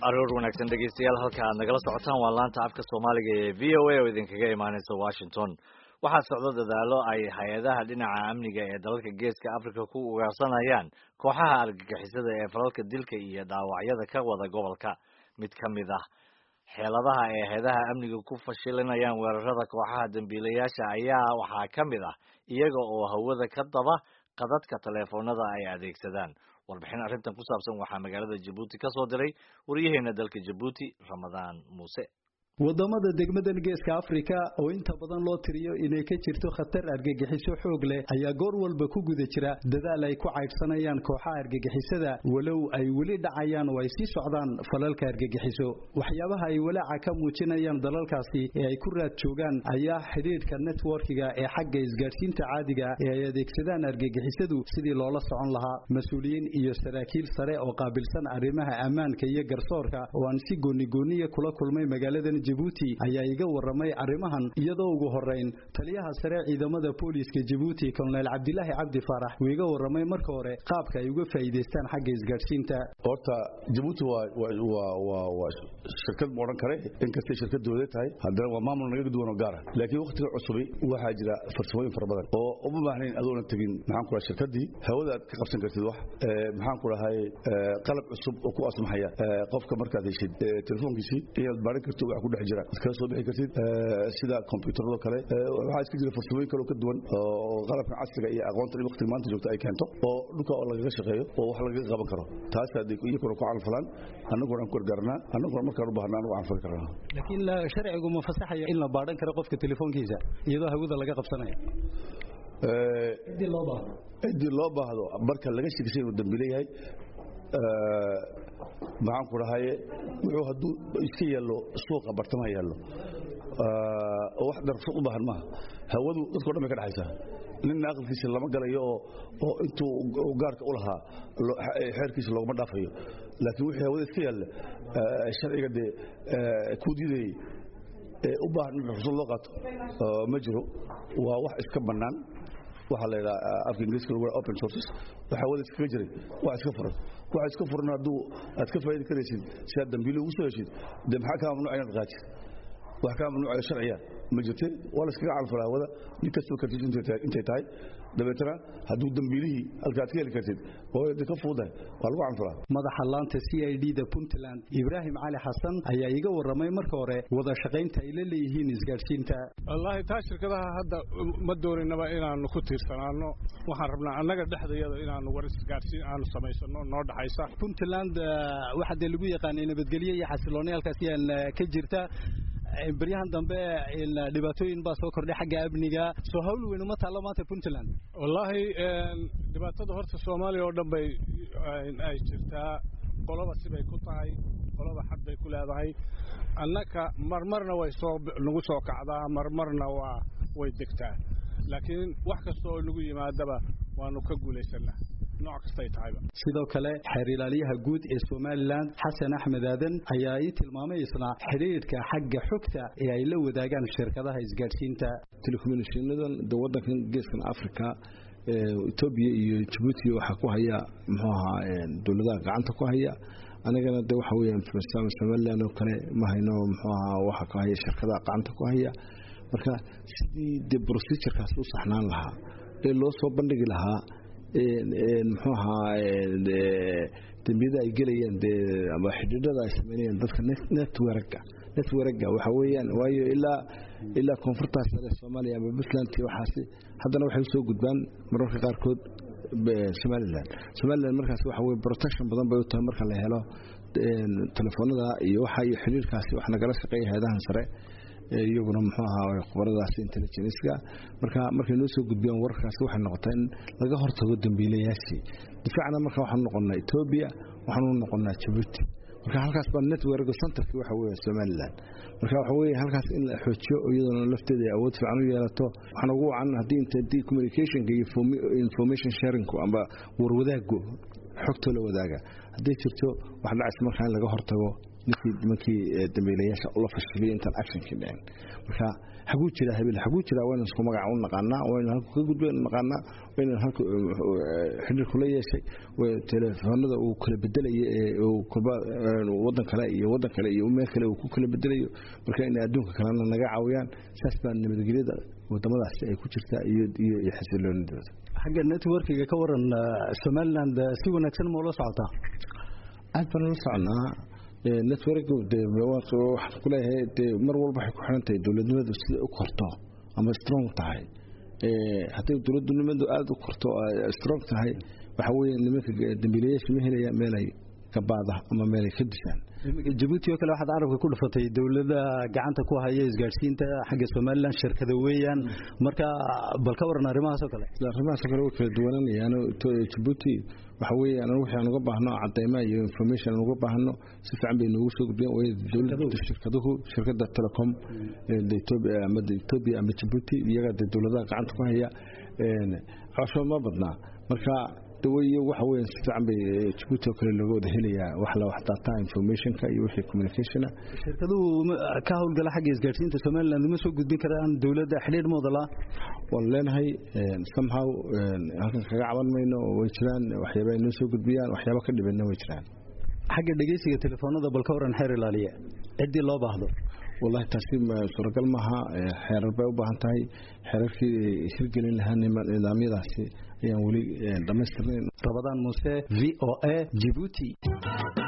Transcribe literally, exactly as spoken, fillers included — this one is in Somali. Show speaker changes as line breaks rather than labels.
aroor wanaagsan dhegeystayaal halka aad nagala socotaan waa laanta afka Soomaaliga ee V O A oo idinkaga imaanaysa Washington. Waxaa socda dadaalo ay hay'adaha dhinaca amniga ee dalalka Geeska Afrika ku ugaarsanayaan kooxaha argagixisada ee falalka dilka iyo dhaawacyada ka wada gobolka. Mid ka mid ah xeeladaha ay hay'adaha amniga ku fashilinayaan weerarada kooxaha dambiilayaasha ayaa waxaa ka mid ah iyaga oo hawada ka daba qadadka telefoonada ay adeegsadaan. warbixin arrintan ku saabsan waxaa magaalada Djibouti ka soo diray wariyaheena dalka Djibouti Ramadaan Muuse.
wadamada degmadan Geeska Afrika oo inta badan loo tiriyo inay ka jirto khatar argagixiso xoog leh ayaa goor walba ku guda jira dadaal ay ku caybsanayaan kooxaha argagixisada walow ay wali dhacayaan oo ay sii socdaan falalka argagixiso. waxyaabaha ay walaaca ka muujinayaan dalalkaasi ee ay ku raad joogaan ayaa xiriirka networkiga ee xagga isgaarsiinta caadiga ee ay adeegsadaan argagixisadu sidii loola socon lahaa. mas'uuliyiin iyo saraakiil sare oo qaabilsan arrimaha ammaanka iyo garsoorka oo aan si gooni gooniya kula kulmay magaalada Djibouti ayaa iga waramay arrimahan iyadoo ugu horeyn taliyaha sare ciidamada booliska Djibouti Colonel Abdullahi Abdi Farax uu iga waramay marka hore qaabka ay uga faa'iideystaan xagga isgaarsiinta.
horta Djibouti waa waa waa waa shirkad moodan kale in kasta shirkad dawladeed tahay haddana waa maamul naga duwan oo gaar ah laakiin waqtiga cusub waxaa jira farsamooyin fara badan oo u baahneen adoon tagin maxaan ku rahay shirkadii hawada aad ka qabsan kartid wax maxaan ku rahay qalab cusub oo ku asmaxaya qofka markaad heshid telefoonkiisa iyo baarin karto wax ku jira iska soo bixi kartid sida computerada kale waxa iska jira farsamooyin kale oo ka duwan oo qalabka casriga iyo aqoonta waqtiga maanta joogta ay keento oo dhulka oo laga shaqeeyo oo wax laga qaban karo taas hadii iyo kor ku calfalaan anagoo aan ku gargarnaa anagoo markaa u baahnaan waxaan fali karnaa
laakiin la sharcigu ma fasaxaya in la baaran karo qofka telefoonkiisa iyadoo hawada laga qabsanayo ee idii loo baahdo idii loo baahdo marka laga shaqeeyo inuu dambiileeyahay maxaan ku rahay wuxuu haduu iska yeelo suuqa bartamaha yeelo oo wax darfo u baahan ma hawadu dadku dhamay ka dhaxaysa nin aqalkiisa lama galayo oo intuu gaarka u lahaa xeerkiisa looma dhaafayo laakiin wixii hawada iska yeelo sharciga de ku diiday u baahan rusul loo qaato ma jiro waa wax iska banaan waxa la yiraahdaa afka Ingiriiska lagu open sources waxa wada iska jiray wax iska furan wax iska furan haduu aad ka faa'iido kareysid si aad dambiilo ugu soo heshid dib maxaa ka mamnuuc inaad qaatid wax ka mamnuuc sharciya ma jirtay wala iska calfala wada ninkastoo ka tijin intay tahay dabeetana haduu dambiilihii halkaad ka heli kartid oo ka fuuday waa lagu calfala. madaxa laanta C I D da Puntland Ibrahim Ali Hassan ayaa iga waramay marka hore wada shaqaynta ay leeyihiin isgaarsiinta.
wallahi taa shirkadaha hadda ma doorinaba inaanu ku tiirsanaano waxaan rabnaa annaga dhexdeeda inaanu war isgaarsiin aanu samaysano noo dhaxaysa.
Puntland waxa de lagu yaqaan nabadgelyo iyo xasilooni halkaas ka jirta baryahan dambe in dhibaatooyin baa soo kordhay xagga amniga soo hawl weyn uma taalo maanta Puntland.
wallahi dhibaatada horta Soomaaliya oo dhan bay ay jirtaa qolaba sibay ku tahay qolaba xad bay ku leedahay annaka marmarna way soo nagu soo kacdaa marmarna waa way degtaa laakiin wax kasta oo nagu yimaadaba waanu ka guulaysanaa nooc kasta ay tahay.
sidoo kale xeer ilaaliyaha guud ee Somaliland Xasan Axmed Aadan ayaa ay tilmaamay isna xiriirka xagga xogta ee ay la wadaagaan shirkadaha isgaarsiinta.
telecommunicationadan wadanka Geeska Afrika Ethiopia iyo Djibouti waxa ku haya muxuu ahaa dawladaha gacanta ku haya anagana de waxa weeyaan Somaliland oo kale ma hayno muxuu ahaa waxa ka haya shirkadaha gacanta ku haya marka sidii de procedure-kaas u saxnaan lahaa ee loo soo bandhigi lahaa een muxuu ahaa dambiyada ay galayaan de ama xidhiidhada ay sameeyeen dadka network-ka network-ga waxa weeyaan waayo ilaa ilaa koonfurta sare Soomaaliya ama Puntland waxaasi haddana waxay soo gudbaan mararka qaar kood Somaliland Somaliland markaas waxa weey protection badan bay u tahay marka la helo telefoonada iyo waxa ay xiriirkaasi wax nagala shaqeeyay hay'adahan sare iyaguna muxuu ahaa khibradaas intelligence-ka marka markay noo soo gudbiyaan warkaas waxay noqotay in laga hortago dambiilayaashii difaacna marka waxaan noqonnaa Ethiopia waxaan noqonnaa Djibouti marka halkaas baa network center-ki waxa weeye Somaliland marka waxa weeye halkaas in la xoojiyo iyadoo lafteeda awood fiican u yeelato waxaan ugu wacan hadii inta communication iyo information sharing ku amba warwadaago xogta la wadaaga haday jirto wax dhacay markaan laga hortago ninkii nimankii dambiilayaasha oo la fashilay intaan action ka dhicin marka xaguu jira habil xaguu jira waan isku magac u naqaana waan halku ka gudbeen naqaana waan halku xidhiir kula yeeshay way telefoonada uu kala bedelay oo kuba wadan kale iyo wadan kale iyo meel kale uu ku kala bedelayo marka in adduunka kale naga caawiyaan saas baan nabadgelyada wadamadaas ay ku jirtaa iyo iyo xasiloonidooda
xagga networkiga ka waran Somaliland si wanaagsan ma loo socotaa
aad baan la soconaa network de wax ku leeyahay de mar walba waxay ku xirantahay dawladnimadu sida u korto ama strong tahay ee hadii dawladnimadu aad u korto strong tahay waxa weeye nimanka dambiilayaasha ma helayaan meel ay ka baada ama meel ay ka dishaan
Djibouti oo kale waxaad arabka ku dhufatay dawladda gacanta ku haya isgaarsiinta xagga Somaliland shirkada weeyaan marka bal ka waran arrimahaas oo kale
arrimahaas oo kale way kala duwanayaan Djibouti waxa weeye anagu waxaan uga baahno cadeymo iyo information uga baahno si fiican bay noogu soo gudbiyaan way dawladda shirkaduhu shirkadda Telecom ee Ethiopia ama Ethiopia ama Djibouti iyaga dawladda gacanta ku haya een casho ma badna marka dawayo waxa weeye si fiican bay Djibouti kale lagu wada helayaa wax la wax data information ka iyo wixii communication
shirkaduhu ka hawlgala xagga isgaarsiinta Somaliland ma soo gudbin karaan dawladda xiriir moodala
waleenahay somehow halkan kaga caban mayno way jiraan waxyaabo ay noo soo gudbiyaan waxyaabo ka dhibana way jiraan
xagga dhageysiga telefoonada bal ka waran xeer ilaaliye cidii loo baahdo
والله تاسيم سرقل معها حرر بيو بهانتاي حرر في شرقل لها نظامي راسي يعني ولي دمسترين
رمضان موسى في او اي جيبوتي